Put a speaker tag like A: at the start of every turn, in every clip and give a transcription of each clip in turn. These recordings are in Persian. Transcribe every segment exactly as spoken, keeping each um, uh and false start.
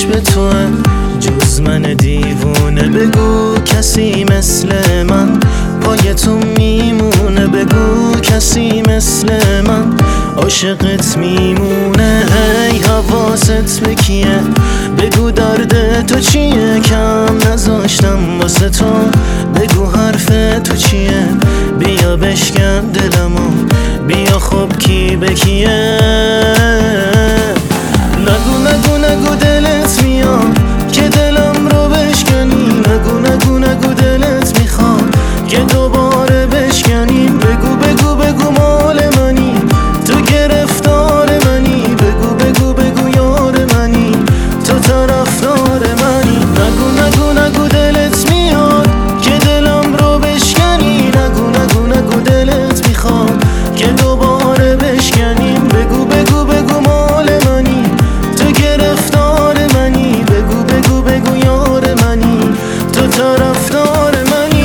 A: دلش به توه جز من دیوونه. بگو کسی مثل من پای تو میمونه، بگو کسی مثل من عاشقت میمونه. هی حواست به کیه؟ بگو درد تو چیه؟ کم نذاشتم واسه تو، بگو حرف تو چیه؟ بیا بشکن دلمو، بیا خب کی به کیه؟ نگو نگو نگو دلت میاد که دلم رو بشکنی، نگو نگو نگو دلت میخواد که دوباره بشکنیم. بگو بگو بگو مال منی، تو گرفتار منی، بگو بگو بگو یار منی، تو طرفدار منی. نگو نگو نگو دلت میاد که دلم رو بشکنی، نگو نگو نگو دلت میخواد که دوباره بشکنیم. بگو بگو بگو مال منی، تو گرفتار منی، بگو بگو بگو یار منی، تو طرفدار منی.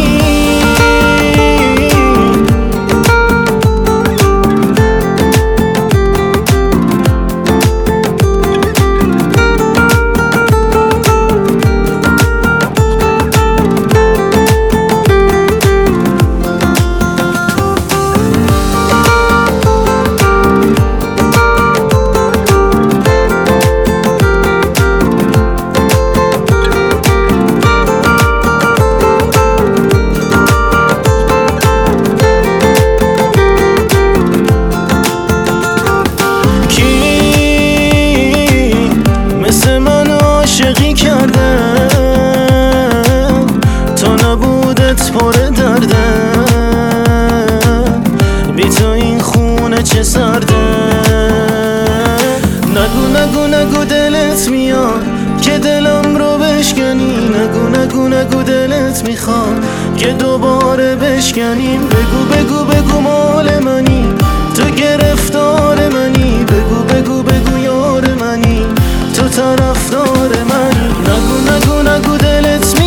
A: مثل من عاشقی کرده تا نبودت پر درده، بی تو این خونه چه سرده. نگو نگو نگو دلت میاد که دلم رو بشکنی، نگو نگو نگو دلت میخواد که دوباره بشکنیم. بگو بگو بگو مال منی، تو گرفتار منی، بگو بگو بگو یار منی، تو طرفدار منی. نگو نگو نگو دلت میاد